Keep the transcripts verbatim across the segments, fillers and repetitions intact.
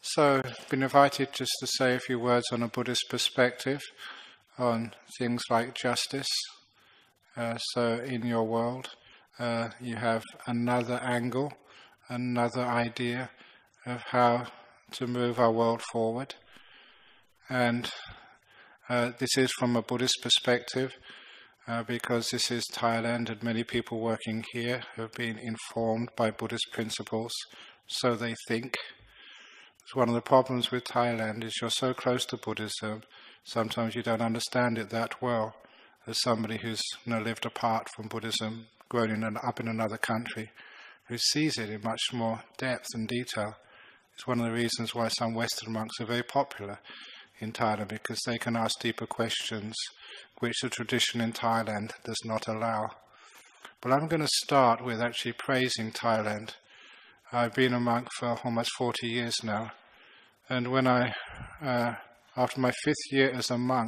So, I've been invited just to say a few words on a Buddhist perspective on things like justice. Uh, so, in your world, uh, you have another angle, another idea of how to move our world forward. And uh, this is from a Buddhist perspective, uh, because this is Thailand, and many people working here have been informed by Buddhist principles, so they think. So one of the problems with Thailand is you're so close to Buddhism, sometimes you don't understand it that well as somebody who's you know, lived apart from Buddhism, grown in an, up in another country, who sees it in much more depth and detail. It's one of the reasons why some Western monks are very popular in Thailand, because they can ask deeper questions which the tradition in Thailand does not allow. But I'm going to start with actually praising Thailand. I've been a monk for almost forty years now, and when I, uh, after my fifth year as a monk,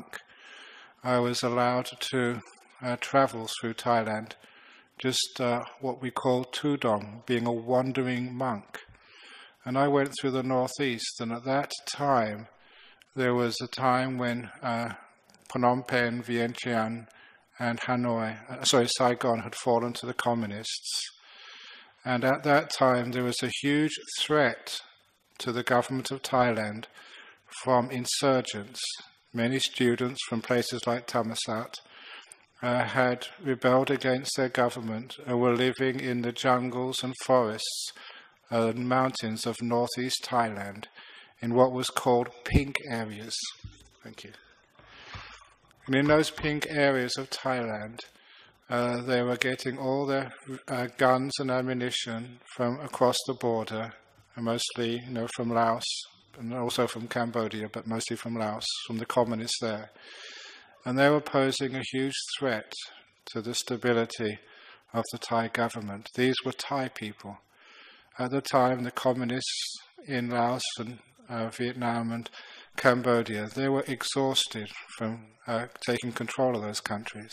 I was allowed to uh, travel through Thailand, just uh, what we call tudong, being a wandering monk. And I went through the northeast, and at that time, there was a time when uh, Phnom Penh, Vientiane, and Hanoi, uh, sorry, Saigon had fallen to the communists. And at that time, there was a huge threat to the government of Thailand from insurgents. Many students from places like Thammasat uh, had rebelled against their government and were living in the jungles and forests and uh, mountains of northeast Thailand in what was called pink areas. Thank you. And in those pink areas of Thailand, Uh, they were getting all their uh, guns and ammunition from across the border, and mostly, you know, from Laos, and also from Cambodia, but mostly from Laos, from the communists there. And they were posing a huge threat to the stability of the Thai government. These were Thai people. At the time, the communists in Laos and uh, Vietnam and Cambodia, they were exhausted from uh, taking control of those countries.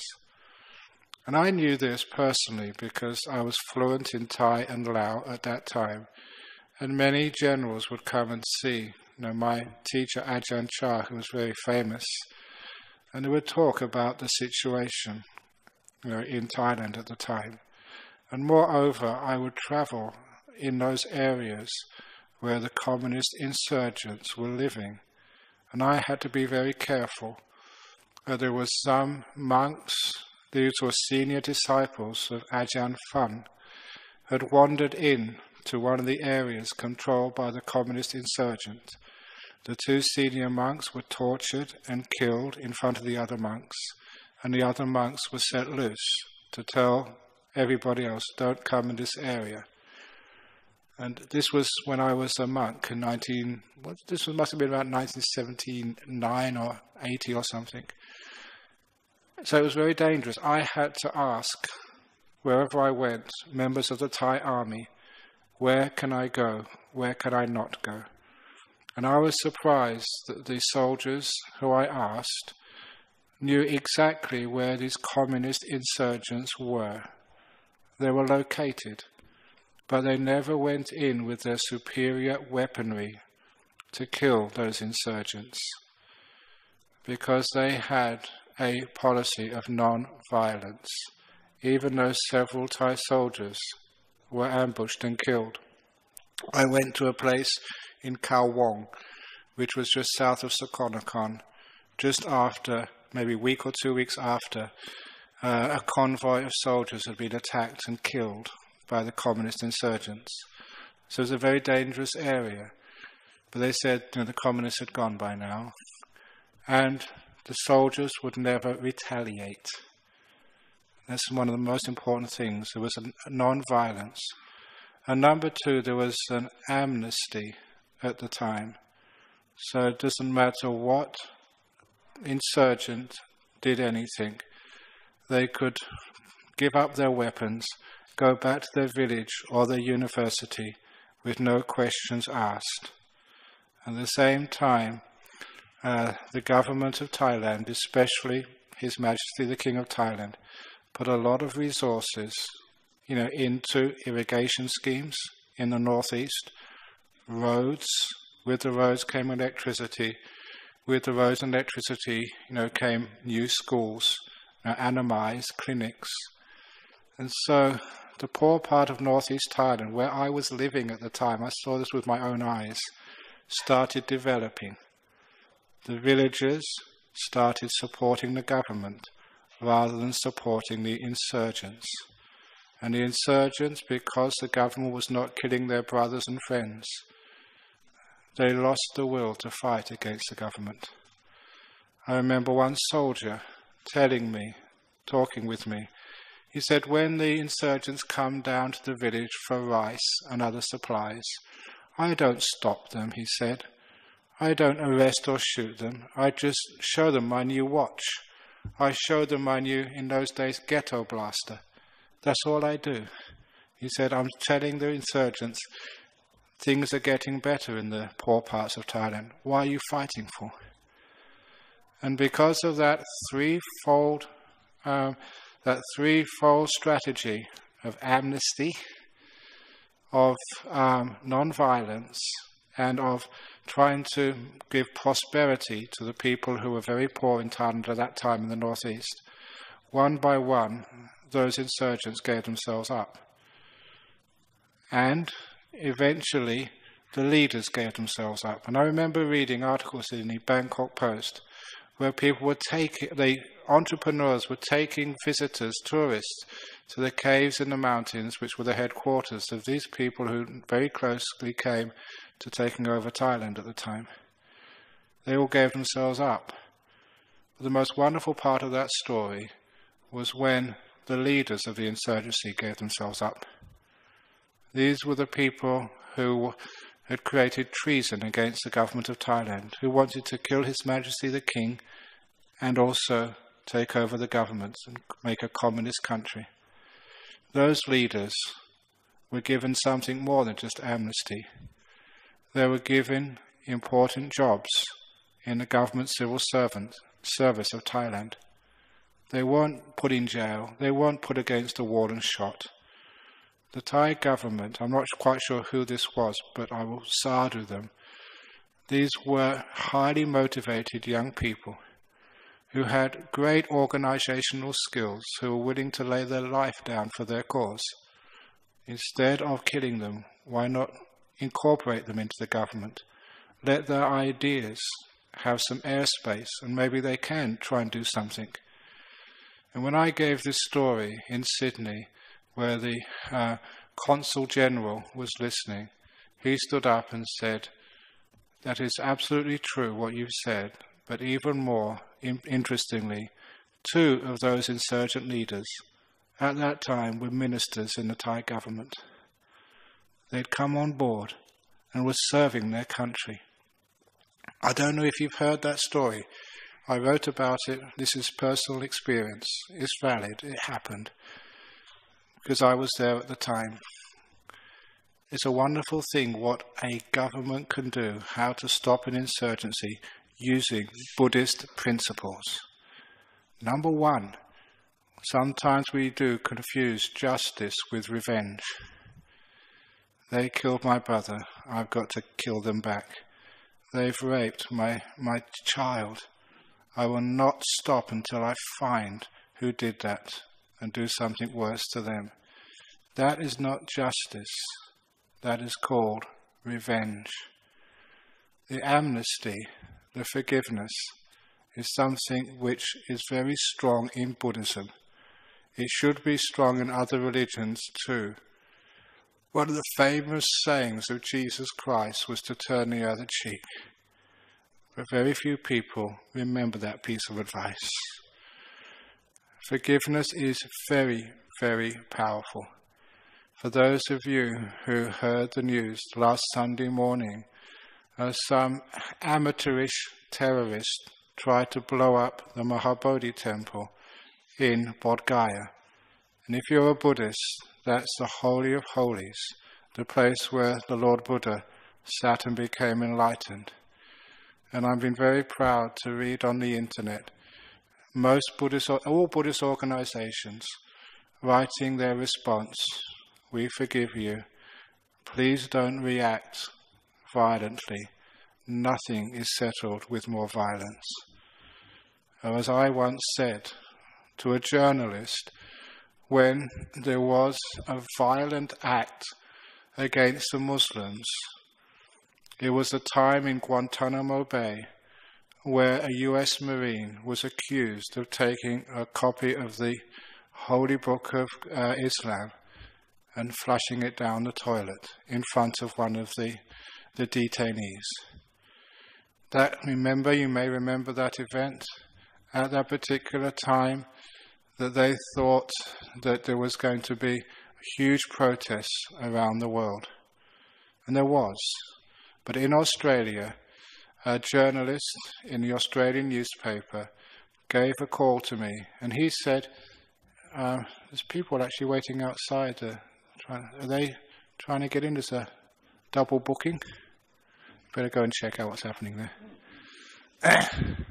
And I knew this personally because I was fluent in Thai and Lao at that time. And many generals would come and see, you know, my teacher Ajahn Chah, who was very famous, and they would talk about the situation, you know, in Thailand at the time. And moreover, I would travel in those areas where the communist insurgents were living. And I had to be very careful. Uh, there were some monks, these were senior disciples of Ajahn Fun, had wandered in to one of the areas controlled by the communist insurgents. The two senior monks were tortured and killed in front of the other monks, and the other monks were set loose to tell everybody else, don't come in this area. And this was when I was a monk in nineteen, what, this must have been about nineteen seventy-nine or eighty or something. So it was very dangerous. I had to ask, wherever I went, members of the Thai army, where can I go, where can I not go? And I was surprised that the soldiers who I asked knew exactly where these communist insurgents were. They were located, but they never went in with their superior weaponry to kill those insurgents, because they had a policy of non-violence, even though several Thai soldiers were ambushed and killed. I went to a place in Khao Wong, which was just south of Sakonnakhon, just after, maybe a week or two weeks after, uh, a convoy of soldiers had been attacked and killed by the communist insurgents. So it was a very dangerous area. But they said, you know, the communists had gone by now, and the soldiers would never retaliate. That's one of the most important things. There was a non-violence. And number two, there was an amnesty at the time. So it doesn't matter what insurgent did anything. They could give up their weapons, go back to their village or their university with no questions asked. At the same time, Uh, the government of Thailand, especially His Majesty the King of Thailand, put a lot of resources, you know, into irrigation schemes in the northeast, roads, With the roads came electricity. With the roads and electricity, you know, came new schools, you know, Anamais, clinics. And so the poor part of northeast Thailand, where I was living at the time, I saw this with my own eyes, started developing. The villagers started supporting the government rather than supporting the insurgents. And the insurgents, because the government was not killing their brothers and friends, they lost the will to fight against the government. I remember one soldier telling me, talking with me, he said, when the insurgents come down to the village for rice and other supplies, I don't stop them, he said. I don't arrest or shoot them. I just show them my new watch. I show them my new, in those days, ghetto blaster. That's all I do. He said, I'm telling the insurgents, things are getting better in the poor parts of Thailand. Why are you fighting for? And because of that threefold, um, that threefold strategy of amnesty, of um, non-violence, and of trying to give prosperity to the people who were very poor in Thailand at that time in the northeast, one by one, those insurgents gave themselves up. And eventually, the leaders gave themselves up. And I remember reading articles in the Bangkok Post where people were taking, the entrepreneurs were taking visitors, tourists, to the caves in the mountains, which were the headquarters of these people who very closely came to taking over Thailand at the time. They all gave themselves up. But the most wonderful part of that story was when the leaders of the insurgency gave themselves up. These were the people who had created treason against the government of Thailand, who wanted to kill His Majesty the King and also take over the government and make a communist country. Those leaders were given something more than just amnesty. They were given important jobs in the government civil servant service of Thailand. They weren't put in jail. They weren't put against a wall and shot. The Thai government, I'm not quite sure who this was, but I will sadhu them. These were highly motivated young people who had great organizational skills, who were willing to lay their life down for their cause. Instead of killing them, why not incorporate them into the government? Let their ideas have some airspace, and maybe they can try and do something. And when I gave this story in Sydney, where the uh, Consul General was listening, he stood up and said, "That is absolutely true what you've said, but even more in- interestingly, two of those insurgent leaders at that time were ministers in the Thai government. They'd come on board and were serving their country." I don't know if you've heard that story. I wrote about it. This is personal experience. It's valid. It happened. Because I was there at the time. It's a wonderful thing what a government can do, how to stop an insurgency using Buddhist principles. Number one, sometimes we do confuse justice with revenge. They killed my brother, I've got to kill them back. They've raped my, my child. I will not stop until I find who did that and do something worse to them. That is not justice. That is called revenge. The amnesty, the forgiveness, is something which is very strong in Buddhism. It should be strong in other religions too. One of the famous sayings of Jesus Christ was to turn the other cheek. But very few people remember that piece of advice. Forgiveness is very, very powerful. For those of you who heard the news last Sunday morning, uh, some amateurish terrorist tried to blow up the Mahabodhi temple in Bodh Gaya. And if you're a Buddhist, that's the Holy of Holies, the place where the Lord Buddha sat and became enlightened. And I've been very proud to read on the internet most Buddhist, all Buddhist organizations writing their response, "We forgive you. Please don't react violently. nothing is settled with more violence. Or as I once said to a journalist, when there was a violent act against the Muslims, it was a time in Guantanamo Bay where a U S Marine was accused of taking a copy of the Holy Book of uh, Islam and flushing it down the toilet in front of one of the, the detainees. That, remember, you may remember that event. At that particular time, that they thought that there was going to be huge protests around the world. And there was. But in Australia, a journalist in the Australian newspaper gave a call to me, and he said, uh, there's people actually waiting outside. Uh, trying, are they trying to get in? There's a double booking. Better go and check out what's happening there.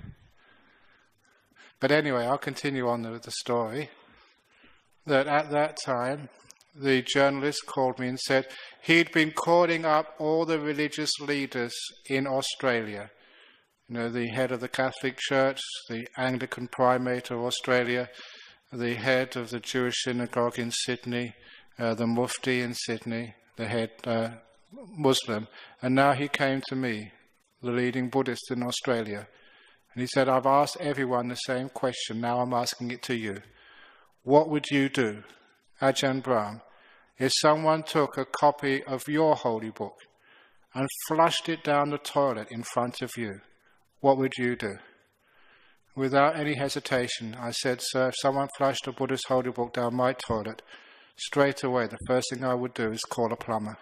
But anyway, I'll continue on with the story. That at that time, the journalist called me and said he'd been calling up all the religious leaders in Australia. You know, the head of the Catholic Church, the Anglican Primate of Australia, the head of the Jewish synagogue in Sydney, uh, the Mufti in Sydney, the head uh, Muslim. And now he came to me, the leading Buddhist in Australia. And he said, I've asked everyone the same question, now I'm asking it to you. What would you do, Ajahn Brahm, if someone took a copy of your holy book and flushed it down the toilet in front of you? What would you do? Without any hesitation, I said, sir, if someone flushed a Buddhist holy book down my toilet, straight away the first thing I would do is call a plumber.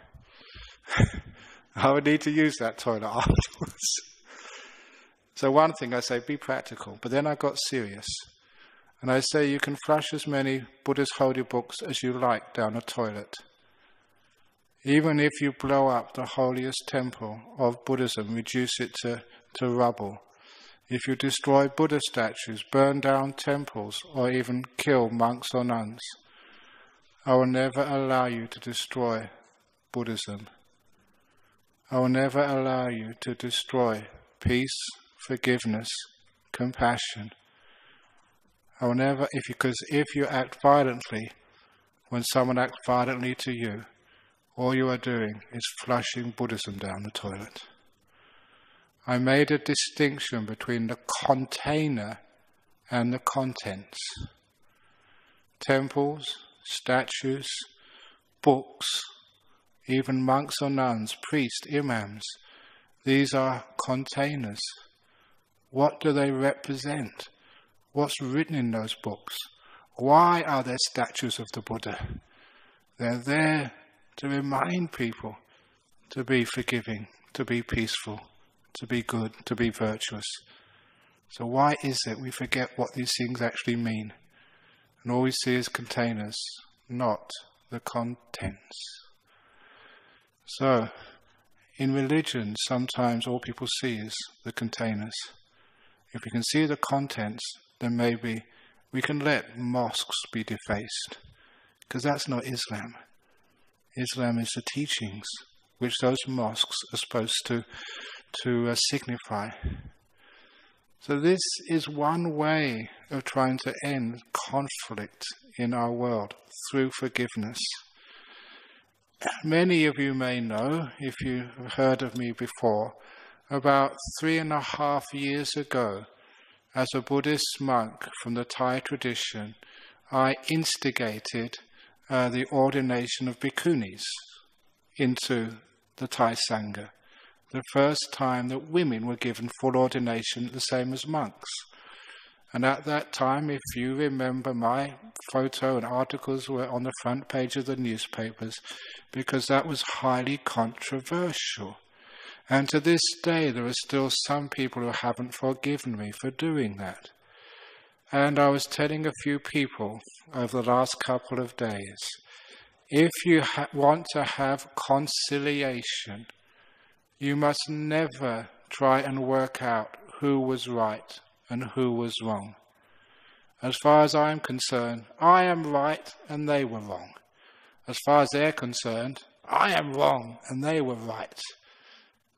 I would need to use that toilet afterwards. So one thing I say, be practical. But then I got serious. And I say you can flush as many Buddhist holy books as you like down a toilet. Even if you blow up the holiest temple of Buddhism, reduce it to, to rubble. If you destroy Buddha statues, burn down temples, or even kill monks or nuns, I will never allow you to destroy Buddhism. I will never allow you to destroy peace, forgiveness, compassion. I will never, if you, because if you act violently, when someone acts violently to you, all you are doing is flushing Buddhism down the toilet. I made a distinction between the container and the contents. Temples, statues, books, even monks or nuns, priests, imams, these are containers. What do they represent? What's written in those books? Why are there statues of the Buddha? They're there to remind people to be forgiving, to be peaceful, to be good, to be virtuous. So why is it we forget what these things actually mean? And all we see is containers, not the contents. So, in religion, sometimes all people see is the containers. If we can see the contents, then maybe we can let mosques be defaced. Because that's not Islam. Islam is the teachings which those mosques are supposed to, to uh, signify. So this is one way of trying to end conflict in our world, through forgiveness. Many of you may know, if you have heard of me before, about three and a half years ago, as a Buddhist monk from the Thai tradition, I instigated uh, the ordination of bhikkhunis into the Thai Sangha. The first time that women were given full ordination, the same as monks. And at that time, if you remember, my photo and articles were on the front page of the newspapers, because that was highly controversial. And to this day, there are still some people who haven't forgiven me for doing that. And I was telling a few people over the last couple of days, if you ha- want to have conciliation, you must never try and work out who was right and who was wrong. As far as I'm concerned, I am right and they were wrong. As far as they're concerned, I am wrong and they were right.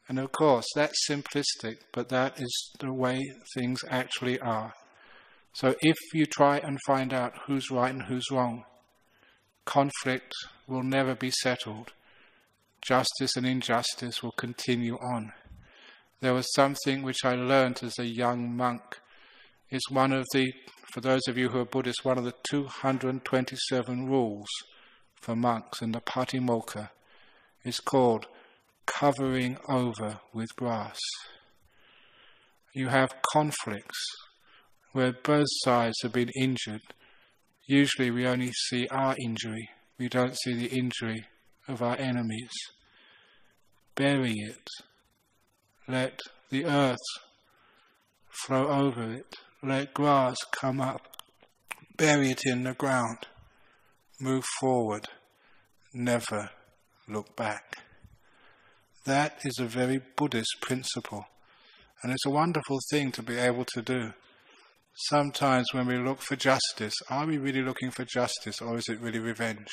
And of course, that's simplistic, but that is the way things actually are. So if you try and find out who's right and who's wrong, conflict will never be settled. Justice and injustice will continue on. There was something which I learned as a young monk. It's one of the, for those of you who are Buddhists, one of the two hundred twenty-seven rules for monks in the Patimokkha. It's called covering over with grass. You have conflicts where both sides have been injured. Usually we only see our injury. We don't see the injury of our enemies. Bury it. Let the earth flow over it. Let grass come up. Bury it in the ground. Move forward. Never look back. That is a very Buddhist principle. And it's a wonderful thing to be able to do. Sometimes when we look for justice, are we really looking for justice or is it really revenge?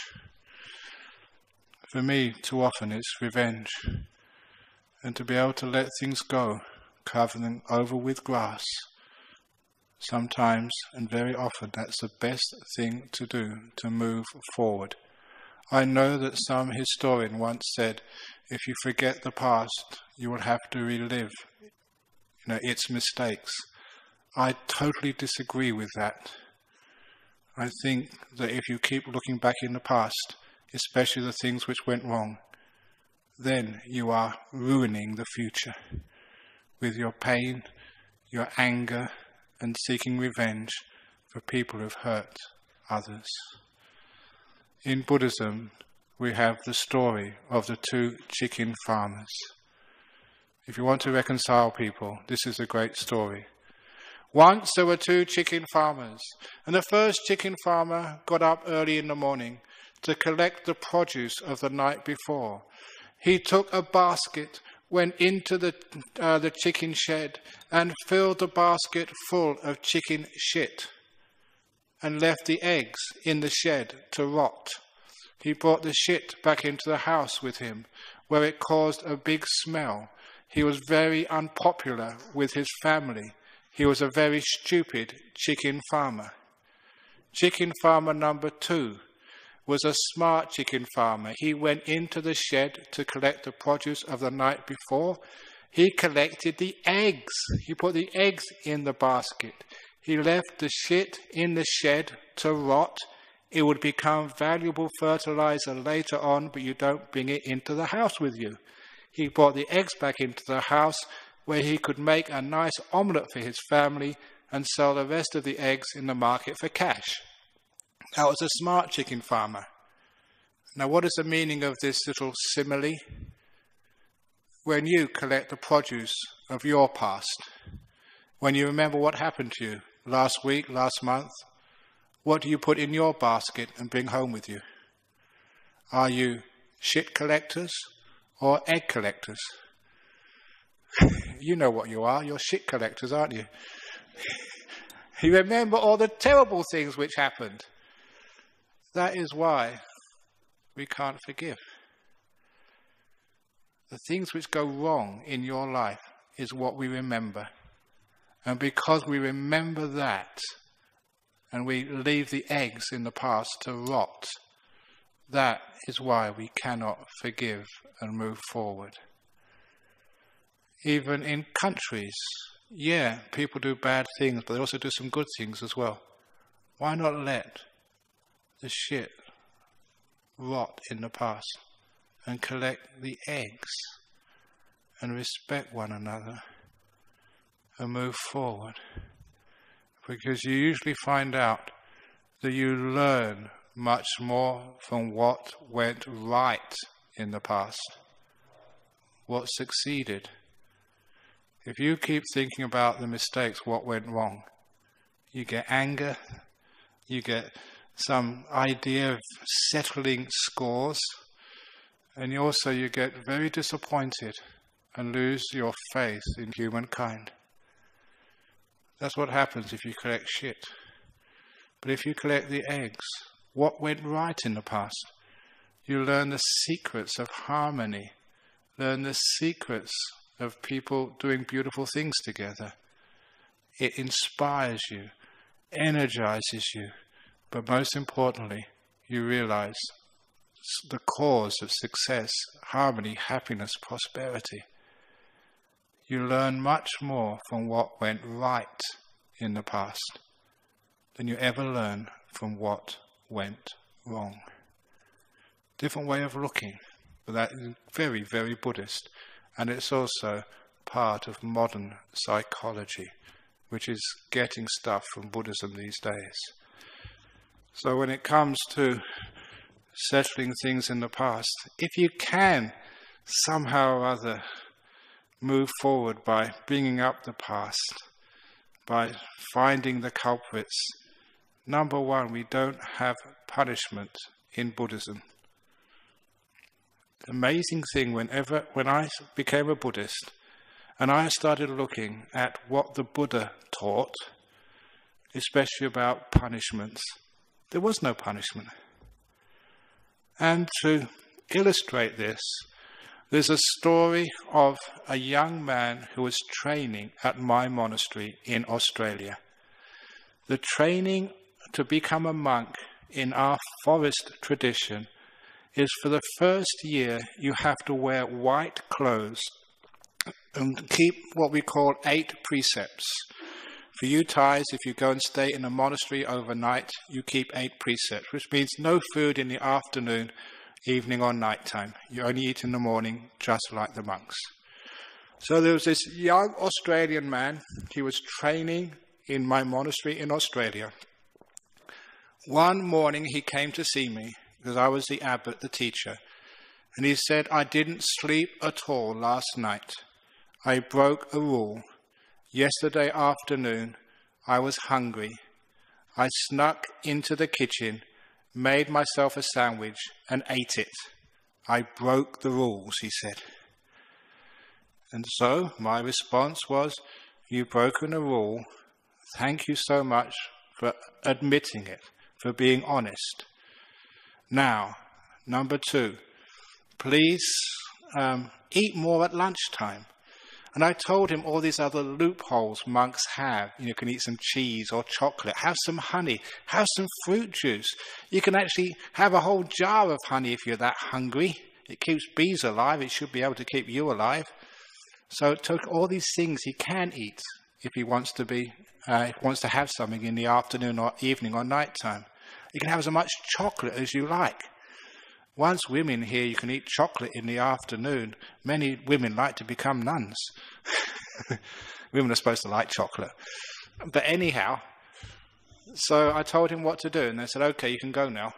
For me, too often it's revenge. And to be able to let things go, cover them over with grass, sometimes and very often that's the best thing to do to move forward. I know that some historian once said, if you forget the past, you will have to relive, you know, its mistakes. I totally disagree with that. I think that if you keep looking back in the past, especially the things which went wrong, then you are ruining the future with your pain, your anger, and seeking revenge for people who have hurt others. In Buddhism, we have the story of the two chicken farmers. If you want to reconcile people, this is a great story. Once there were two chicken farmers, and the first chicken farmer got up early in the morning to collect the produce of the night before. He took a basket, went into the, uh, the chicken shed and filled the basket full of chicken shit and left the eggs in the shed to rot. He brought the shit back into the house with him, where it caused a big smell. He was very unpopular with his family. He was a very stupid chicken farmer. Chicken farmer number two was a smart chicken farmer. He went into the shed to collect the produce of the night before. He collected the eggs. He put the eggs in the basket. He left the shit in the shed to rot. It would become valuable fertilizer later on, but you don't bring it into the house with you. He brought the eggs back into the house where he could make a nice omelette for his family and sell the rest of the eggs in the market for cash. That was a smart chicken farmer. Now, what is the meaning of this little simile? When you collect the produce of your past, when you remember what happened to you last week, last month, what do you put in your basket and bring home with you? Are you shit collectors or egg collectors? You know what you are. You're shit collectors, aren't you? You remember all the terrible things which happened. That is why we can't forgive. The things which go wrong in your life is what we remember. And because we remember that, and we leave the eggs in the past to rot, that is why we cannot forgive and move forward. Even in countries, yeah, people do bad things, but they also do some good things as well. Why not let the shit rot in the past and collect the eggs and respect one another and move forward? Because you usually find out that you learn much more from what went right in the past, what succeeded. If you keep thinking about the mistakes, what went wrong, you get anger, you get some idea of settling scores, and you also you get very disappointed and lose your faith in humankind. That's what happens if you collect shit. But if you collect the eggs, what went right in the past? You learn the secrets of harmony, learn the secrets of people doing beautiful things together. It inspires you, energizes you, but most importantly, you realize the cause of success, harmony, happiness, prosperity. You learn much more from what went right in the past than you ever learn from what went wrong. Different way of looking, but that is very, very Buddhist. And it's also part of modern psychology, which is getting stuff from Buddhism these days. So when it comes to settling things in the past, if you can somehow or other move forward by bringing up the past, by finding the culprits, number one, we don't have punishment in Buddhism. The amazing thing, whenever when I became a Buddhist and I started looking at what the Buddha taught, especially about punishments, there was no punishment. And to illustrate this, there's a story of a young man who was training at my monastery in Australia. The training to become a monk in our forest tradition is for the first year you have to wear white clothes and keep what we call eight precepts. For you Thais, if you go and stay in a monastery overnight, you keep eight precepts, which means no food in the afternoon, evening or night time. You only eat in the morning, just like the monks. So there was this young Australian man. He was training in my monastery in Australia. One morning he came to see me, because I was the abbot, the teacher, and he said, I didn't sleep at all last night. I broke a rule. Yesterday afternoon, I was hungry. I snuck into the kitchen, made myself a sandwich, and ate it. I broke the rules, he said. And so my response was, you've broken a rule. Thank you so much for admitting it, for being honest. Now, number two, please um, eat more at lunchtime. And I told him all these other loopholes monks have. You know, you can eat some cheese or chocolate, have some honey, have some fruit juice. You can actually have a whole jar of honey if you're that hungry. It keeps bees alive. It should be able to keep you alive. So it took all these things he can eat if he wants to be, uh, if he wants to have something in the afternoon or evening or night time. You can have as much chocolate as you like. Once women hear you can eat chocolate in the afternoon, many women like to become nuns. Women are supposed to like chocolate. But anyhow, so I told him what to do, and they said, okay, you can go now.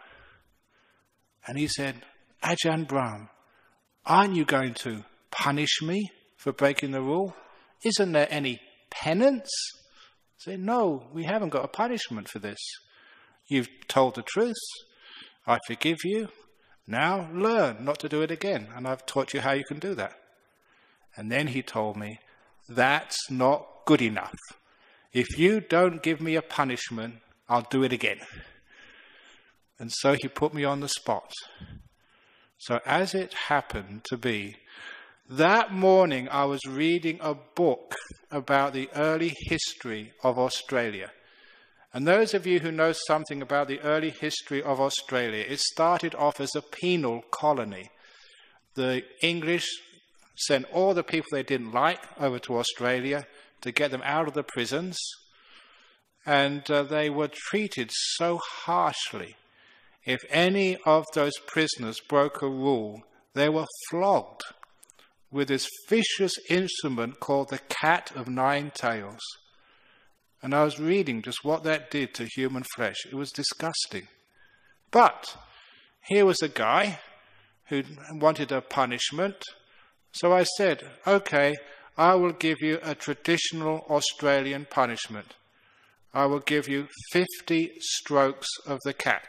And he said, Ajahn Brahm, aren't you going to punish me for breaking the rule? Isn't there any penance? I said, no, we haven't got a punishment for this. You've told the truth. I forgive you. Now learn not to do it again. And I've taught you how you can do that. And then he told me, that's not good enough. If you don't give me a punishment, I'll do it again. And so he put me on the spot. So as it happened to be, that morning I was reading a book about the early history of Australia. And those of you who know something about the early history of Australia, it started off as a penal colony. The English sent all the people they didn't like over to Australia to get them out of the prisons. And uh, they were treated so harshly. If any of those prisoners broke a rule, they were flogged with this vicious instrument called the cat of nine tails. And I was reading just what that did to human flesh. It was disgusting. But here was a guy who wanted a punishment. So I said, okay, I will give you a traditional Australian punishment. I will give you fifty strokes of the cat.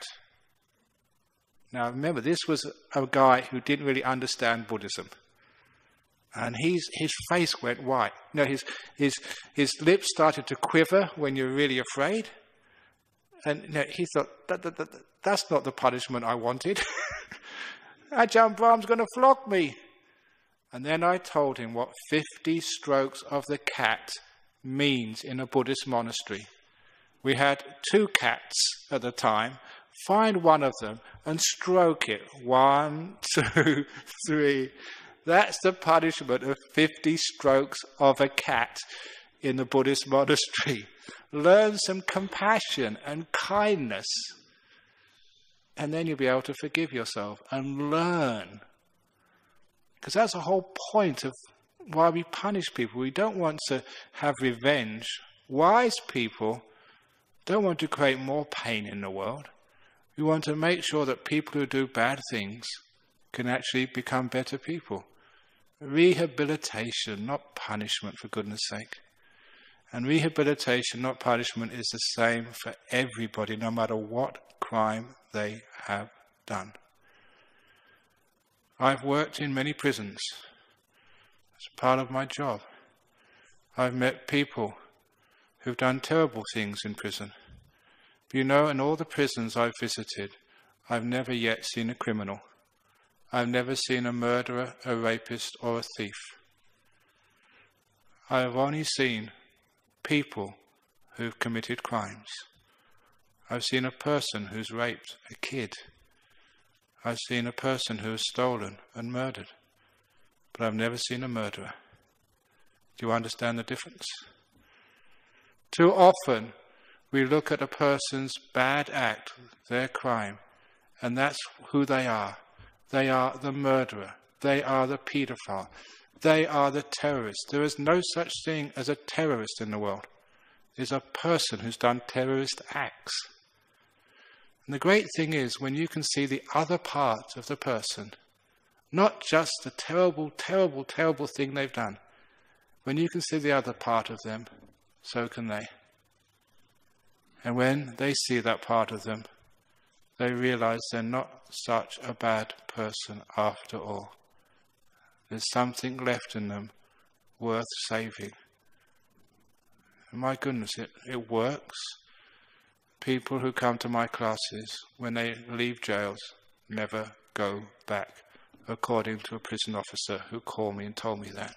Now remember, this was a guy who didn't really understand Buddhism. And he's, his face went white. You know, his, his, his lips started to quiver when you're really afraid. And you know, he thought, that, that, that, that's not the punishment I wanted. Ajahn Brahm's going to flog me. And then I told him what fifty strokes of the cat means in a Buddhist monastery. We had two cats at the time. Find one of them and stroke it. One, two, three. That's the punishment of fifty strokes of a cat in the Buddhist monastery. Learn some compassion and kindness. And then you'll be able to forgive yourself and learn. Because that's the whole point of why we punish people. We don't want to have revenge. Wise people don't want to create more pain in the world. We want to make sure that people who do bad things can actually become better people. Rehabilitation, not punishment, for goodness sake. And rehabilitation, not punishment, is the same for everybody, no matter what crime they have done. I've worked in many prisons. It's part of my job. I've met people who've done terrible things in prison. But you know, in all the prisons I've visited, I've never yet seen a criminal. I've never seen a murderer, a rapist, or a thief. I have only seen people who've committed crimes. I've seen a person who's raped a kid. I've seen a person who has stolen and murdered. But I've never seen a murderer. Do you understand the difference? Too often we look at a person's bad act, their crime, and that's who they are. They are the murderer. They are the paedophile. They are the terrorist. There is no such thing as a terrorist in the world. There's a person who's done terrorist acts. And the great thing is when you can see the other part of the person, not just the terrible, terrible, terrible thing they've done. When you can see the other part of them, so can they. And when they see that part of them, they realize they're not such a bad person after all. There's something left in them worth saving. And my goodness, it, it works. People who come to my classes, when they leave jails, never go back, according to a prison officer who called me and told me that.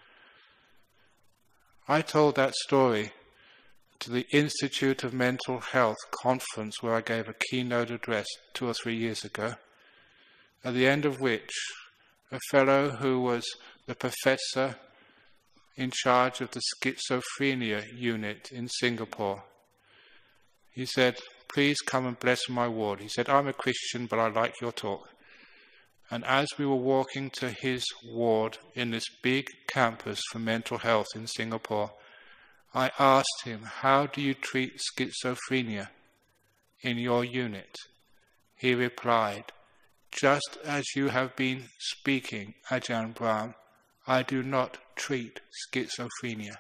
I told that story to the Institute of Mental Health conference where I gave a keynote address two or three years ago, at the end of which a fellow who was the professor in charge of the schizophrenia unit in Singapore, he said, "Please come and bless my ward." He said, "I'm a Christian, but I like your talk." And as we were walking to his ward in this big campus for mental health in Singapore, I asked him, "How do you treat schizophrenia in your unit?" He replied, "Just as you have been speaking, Ajahn Brahm, I do not treat schizophrenia.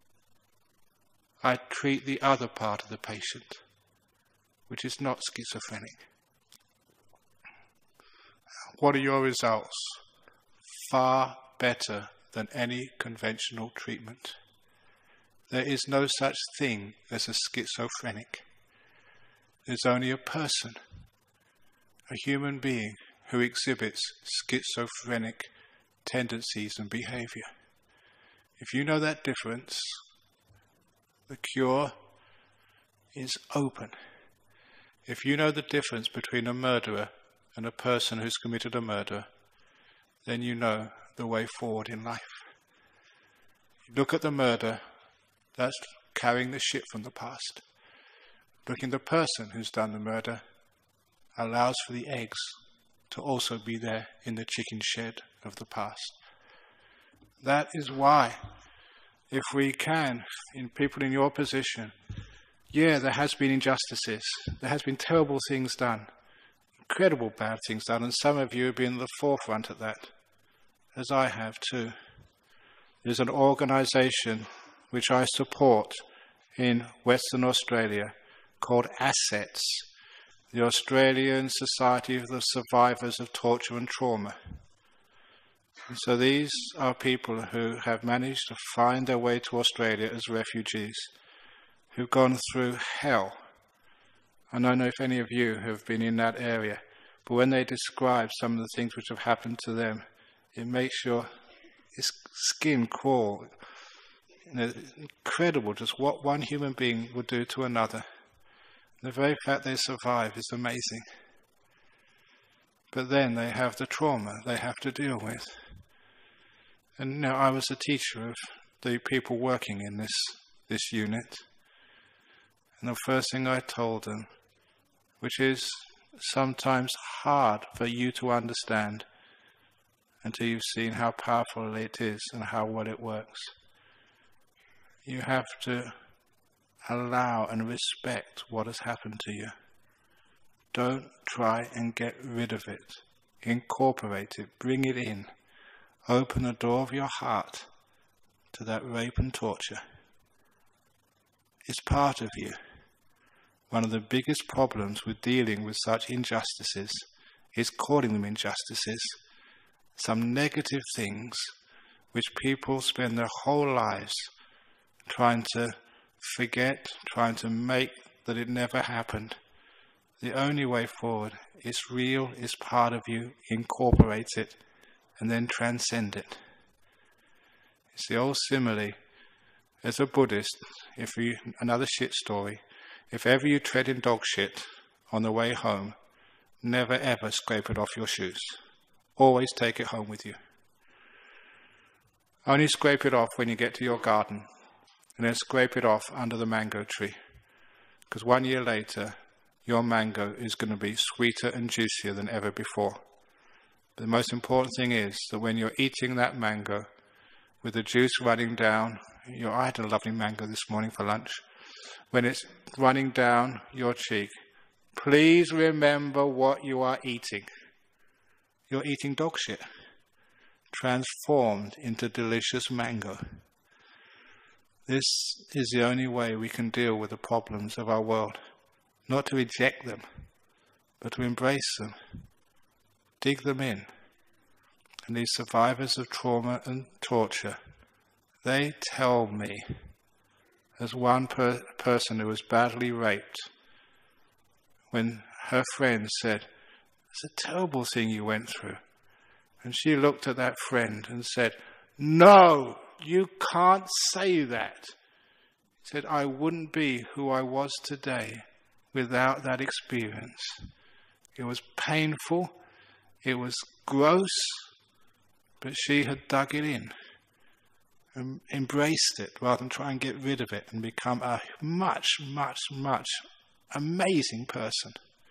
I treat the other part of the patient, which is not schizophrenic." What are your results? Far better than any conventional treatment. There is no such thing as a schizophrenic. There's only a person, a human being who exhibits schizophrenic tendencies and behavior. If you know that difference, the cure is open. If you know the difference between a murderer and a person who's committed a murder, then you know the way forward in life. You look at the murder, that's carrying the shit from the past. Looking at the person who's done the murder allows for the eggs to also be there in the chicken shed of the past. That is why, if we can, in people in your position, yeah, there has been injustices, there has been terrible things done, incredible bad things done, and some of you have been in the forefront of that, as I have too. There's an organisation which I support in Western Australia called ASSETS, the Australian Society of the Survivors of Torture and Trauma. And so these are people who have managed to find their way to Australia as refugees, who've gone through hell. I don't know if any of you have been in that area, but when they describe some of the things which have happened to them, it makes your It's skin crawl. You know, incredible just what one human being would do to another. The very fact they survive is amazing. But then they have the trauma they have to deal with. And you know, I was a teacher of the people working in this, this unit. And the first thing I told them, which is sometimes hard for you to understand until you've seen how powerful it is and how well it works. You have to allow and respect what has happened to you. Don't try and get rid of it. Incorporate it, bring it in. Open the door of your heart to that rape and torture. It's part of you. One of the biggest problems with dealing with such injustices is calling them injustices. Some negative things which people spend their whole lives trying to forget, trying to make that it never happened. The only way forward is real, is part of you, incorporate it, and then transcend it. It's the old simile. As a Buddhist, if you, another shit story, if ever you tread in dog shit on the way home, never ever scrape it off your shoes. Always take it home with you. Only scrape it off when you get to your garden, and then scrape it off under the mango tree. Because one year later, your mango is going to be sweeter and juicier than ever before. But the most important thing is that when you're eating that mango, with the juice running down, your, I had a lovely mango this morning for lunch, when it's running down your cheek, please remember what you are eating. You're eating dog shit, transformed into delicious mango. This is the only way we can deal with the problems of our world. Not to reject them, but to embrace them, dig them in. And these survivors of trauma and torture, they tell me, as one per- person who was badly raped, when her friend said, "It's a terrible thing you went through," and she looked at that friend and said, "No, you can't say that." She said, "I wouldn't be who I was today without that experience. It was painful, it was gross, but she had dug it in and embraced it rather than try and get rid of it and become a much, much, much amazing person."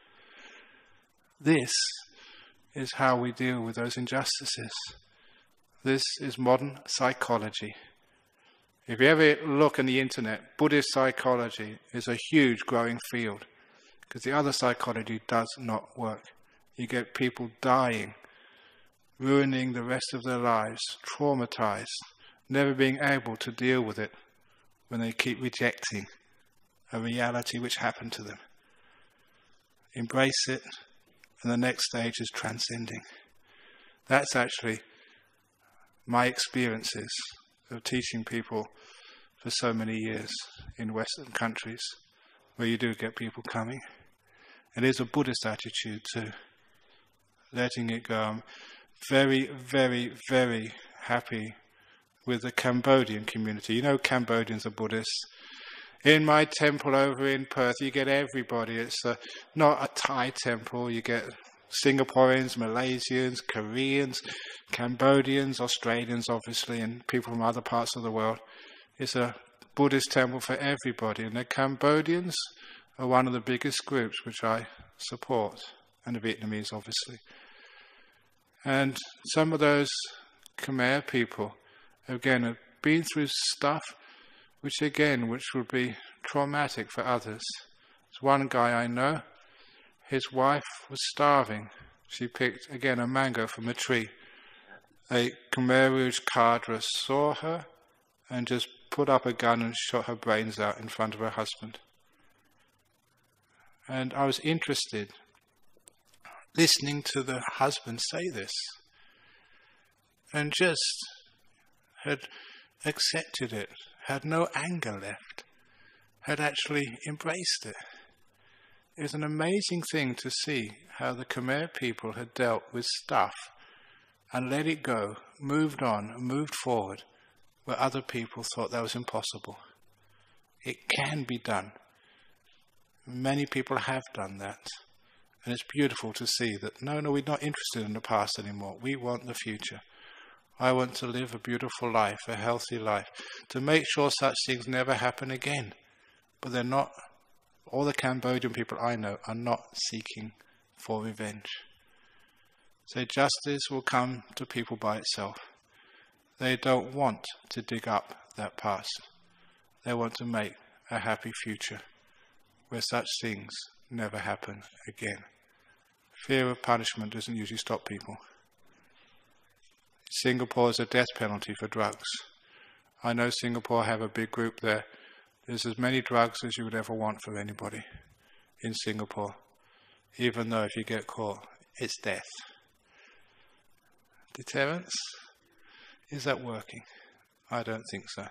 This is how we deal with those injustices. This is modern psychology. If you ever look on the internet, Buddhist psychology is a huge growing field, because the other psychology does not work. You get people dying, ruining the rest of their lives, traumatized, never being able to deal with it when they keep rejecting a reality which happened to them. Embrace it, and the next stage is transcending. That's actually my experiences of teaching people for so many years in Western countries, where you do get people coming. It is a Buddhist attitude too, letting it go. I'm very, very, very happy with the Cambodian community. You know, Cambodians are Buddhists. In my temple over in Perth, you get everybody. It's a, not a Thai temple. You get Singaporeans, Malaysians, Koreans, Cambodians, Australians, obviously, and people from other parts of the world. It's a Buddhist temple for everybody. And the Cambodians are one of the biggest groups which I support, and the Vietnamese, obviously. And some of those Khmer people, again, have been through stuff which, again, which would be traumatic for others. There's one guy I know, his wife was starving. She picked, again, a mango from a tree. A Khmer Rouge cadre saw her and just put up a gun and shot her brains out in front of her husband. And I was interested, listening to the husband say this, and just had accepted it, had no anger left, had actually embraced it. It was an amazing thing to see how the Khmer people had dealt with stuff and let it go, moved on, moved forward, where other people thought that was impossible. It can be done. Many people have done that. And it's beautiful to see that, no, no, we're not interested in the past anymore. We want the future. I want to live a beautiful life, a healthy life, to make sure such things never happen again. But they're not, all the Cambodian people I know are not seeking for revenge. So justice will come to people by itself. They don't want to dig up that past. They want to make a happy future where such things never happen again. Fear of punishment doesn't usually stop people. Singapore is a death penalty for drugs. I know Singapore have a big group there. There's as many drugs as you would ever want for anybody in Singapore. Even though if you get caught, it's death. Deterrence? Is that working? I don't think so.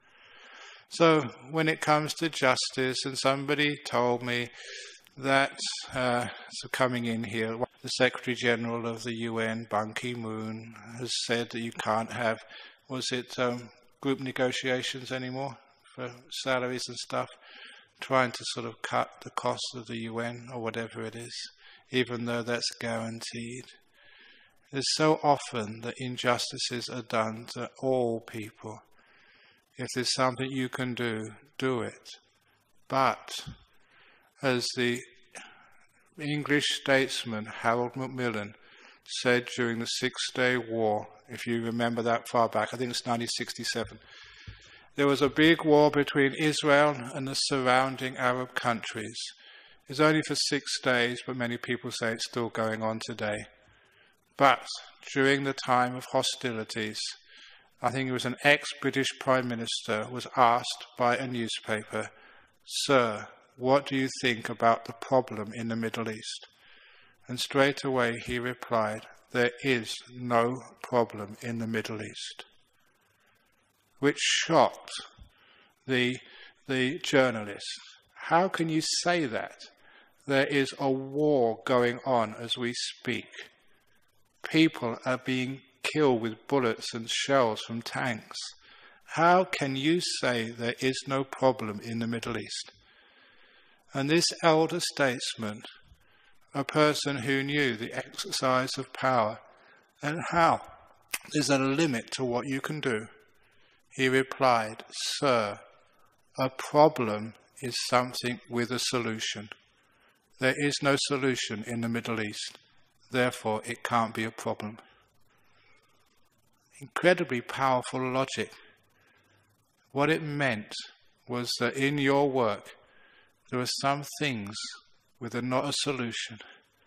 So when it comes to justice, and somebody told me that, uh, so coming in here, the Secretary General of the U N, Ban Ki-moon, has said that you can't have, was it um, group negotiations anymore for salaries and stuff, trying to sort of cut the cost of the U N or whatever it is, even though that's guaranteed. There's so often that injustices are done to all people. If there's something you can do, do it. But, as the English statesman Harold Macmillan said during the Six-Day War, if you remember that far back, I think it's nineteen sixty-seven, there was a big war between Israel and the surrounding Arab countries. It was only for six days, but many people say it's still going on today. But during the time of hostilities, I think it was an ex-British Prime Minister was asked by a newspaper, "Sir, what do you think about the problem in the Middle East?" And straight away he replied, "There is no problem in the Middle East." Which shocked the, the journalist. How can you say that? There is a war going on as we speak. People are being killed with bullets and shells from tanks. How can you say there is no problem in the Middle East? And this elder statesman, a person who knew the exercise of power and how there's a limit to what you can do, he replied, "Sir, a problem is something with a solution. There is no solution in the Middle East. Therefore, it can't be a problem." Incredibly powerful logic. What it meant was that in your work, there are some things where they're not a solution.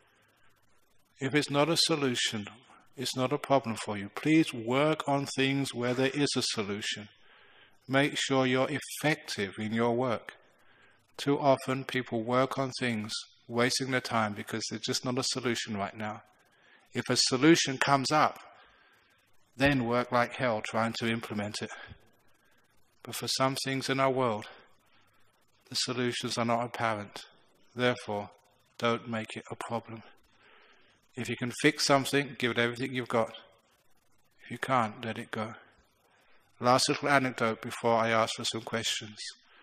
If it's not a solution, it's not a problem for you. Please work on things where there is a solution. Make sure you're effective in your work. Too often people work on things, wasting their time because there's just not a solution right now. If a solution comes up, then work like hell trying to implement it. But for some things in our world, the solutions are not apparent. Therefore, don't make it a problem. If you can fix something, give it everything you've got. If you can't, let it go. Last little anecdote before I ask for some questions.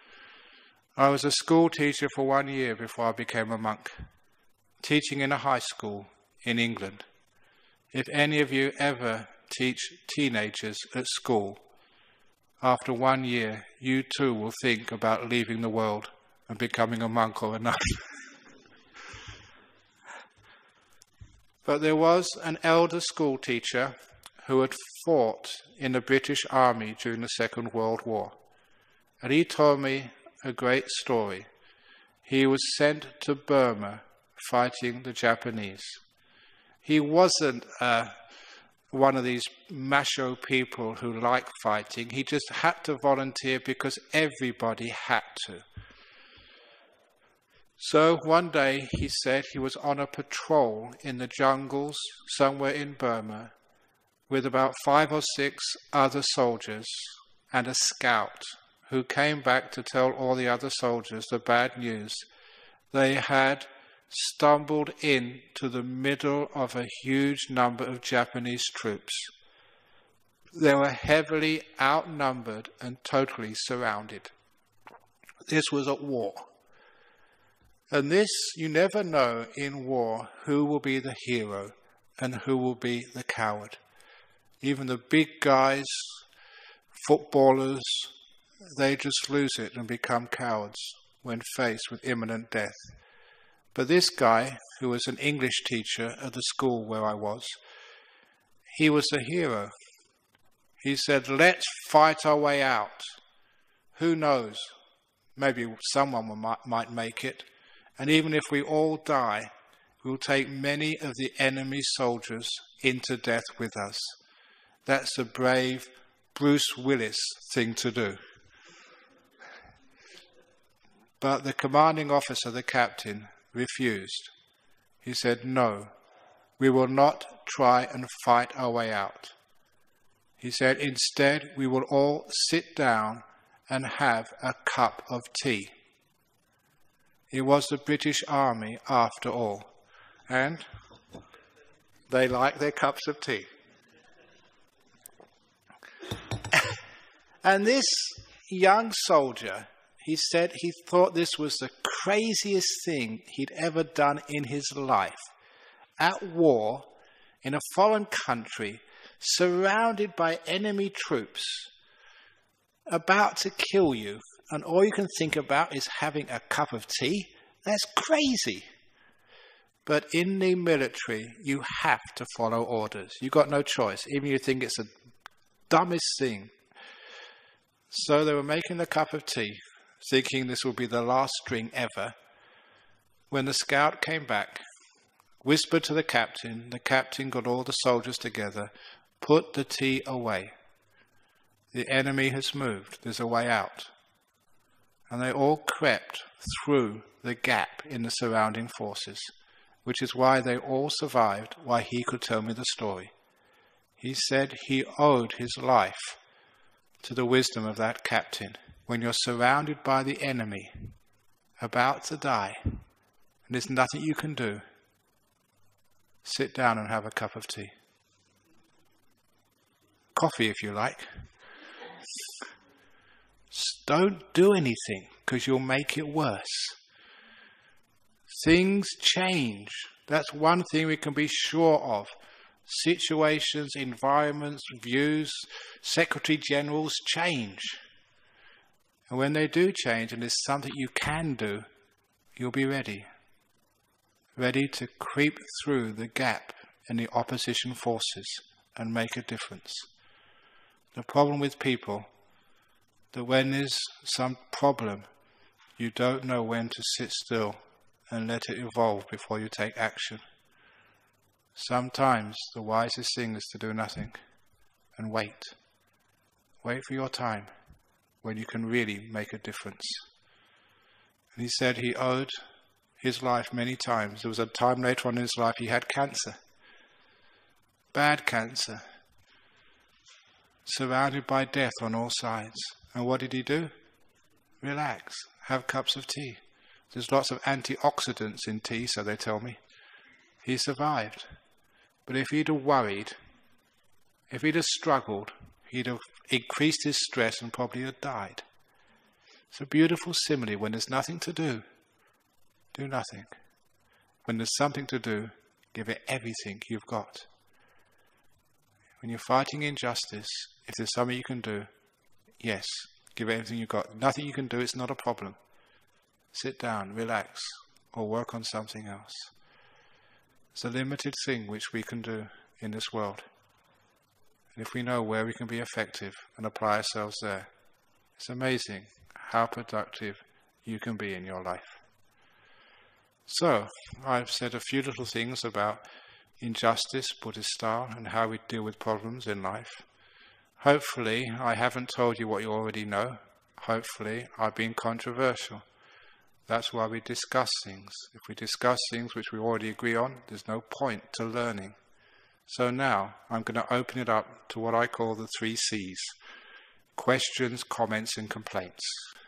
I was a school teacher for one year before I became a monk, teaching in a high school in England. If any of you ever teach teenagers at school, after one year, you too will think about leaving the world and becoming a monk or a nun. But there was an elder school teacher who had fought in the British Army during the Second World War. And he told me a great story. He was sent to Burma fighting the Japanese. He wasn't uh, one of these macho people who like fighting. He just had to volunteer because everybody had to. So one day, he said, he was on a patrol in the jungles somewhere in Burma with about five or six other soldiers and a scout who came back to tell all the other soldiers the bad news. They had stumbled into the middle of a huge number of Japanese troops. They were heavily outnumbered and totally surrounded. This was at war. And this, you never know in war who will be the hero and who will be the coward. Even the big guys, footballers, they just lose it and become cowards when faced with imminent death. But this guy, who was an English teacher at the school where I was, he was the hero. He said, let's fight our way out. Who knows? Maybe someone might, might make it. And even if we all die, we'll take many of the enemy soldiers into death with us. That's a brave Bruce Willis thing to do. But the commanding officer, the captain, refused. He said, no, we will not try and fight our way out. He said, instead, we will all sit down and have a cup of tea. It was the British Army after all, and they like their cups of tea. And this young soldier, he said he thought this was the craziest thing he'd ever done in his life. At war, in a foreign country, surrounded by enemy troops, about to kill you, and all you can think about is having a cup of tea? That's crazy. But in the military, you have to follow orders. You've got no choice, even if you think it's the dumbest thing. So they were making a cup of tea, thinking this would be the last drink ever, when the scout came back, whispered to the captain. The captain got all the soldiers together, put the tea away. The enemy has moved. There's a way out. And they all crept through the gap in the surrounding forces, which is why they all survived, why he could tell me the story. He said he owed his life to the wisdom of that captain. When you're surrounded by the enemy, about to die, and there's nothing you can do, sit down and have a cup of tea. Coffee if you like. Don't do anything, because you'll make it worse. Things change. That's one thing we can be sure of. Situations, environments, views, secretary generals change. And when they do change, and there's something you can do, you'll be ready. Ready to creep through the gap in the opposition forces and make a difference. The problem with people, that when there's some problem, you don't know when to sit still and let it evolve before you take action. Sometimes the wisest thing is to do nothing and wait. Wait for your time when you can really make a difference. And he said he owed his life many times. There was a time later on in his life he had cancer. Bad cancer. Surrounded by death on all sides. And what did he do? Relax. Have cups of tea. There's lots of antioxidants in tea, so they tell me. He survived. But if he'd have worried, if he'd have struggled, he'd have increased his stress and probably have died. It's a beautiful simile. When there's nothing to do, do nothing. When there's something to do, give it everything you've got. When you're fighting injustice, if there's something you can do, yes, give it everything you've got. Nothing you can do, it's not a problem. Sit down, relax, or work on something else. It's a limited thing which we can do in this world. And if we know where we can be effective and apply ourselves there, it's amazing how productive you can be in your life. So, I've said a few little things about injustice, Buddhist style, and how we deal with problems in life. Hopefully, I haven't told you what you already know. Hopefully, I've been controversial. That's why we discuss things. If we discuss things which we already agree on, there's no point to learning. So now, I'm going to open it up to what I call the three C's. Questions, comments, and complaints.